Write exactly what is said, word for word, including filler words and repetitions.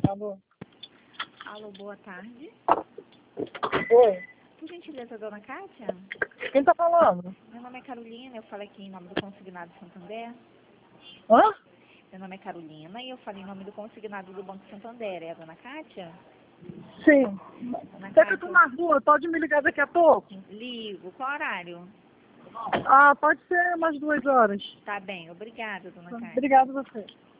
Alô? Alô, boa tarde. Oi, Por gentileza, dona Kátia? quem tá falando? Meu nome é Carolina, eu falo aqui em nome do Consignado Santander. Hã? Meu nome é Carolina e eu falo em nome do Consignado do Banco Santander. É a dona Kátia? Sim. Dona É que eu tô Kátia, na rua, pode me ligar daqui a pouco? ligo. Qual horário? Ah, pode ser umas duas horas. Tá bem, obrigada, dona Kátia. Obrigado a você.